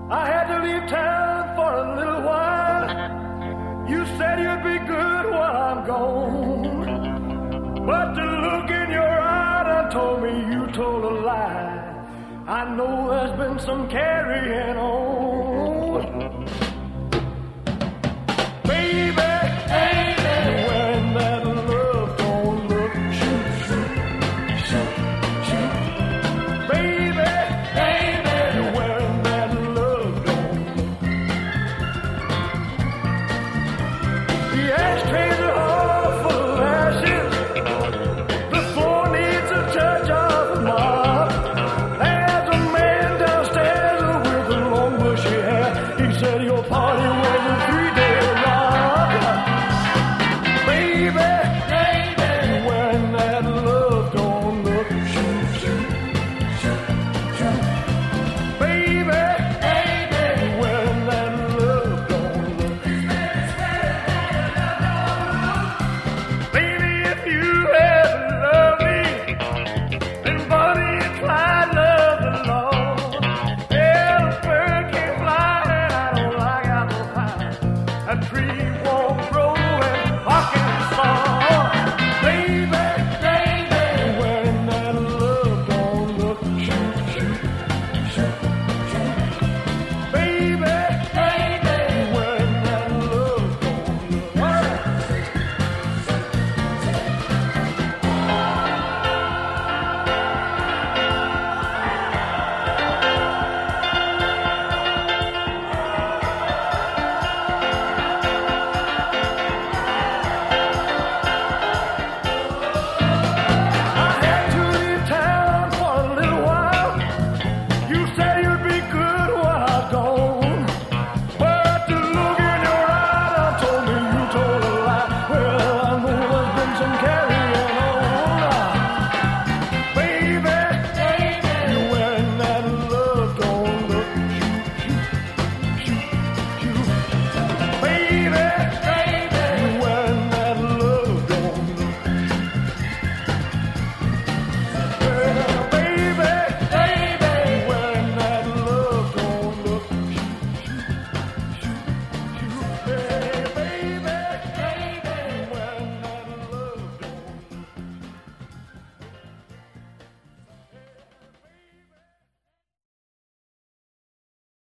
I had to leave town for a little while. You said you'd be good while I'm gone. But the look in your eye done told me you told a lie. I know there's been some carrying on.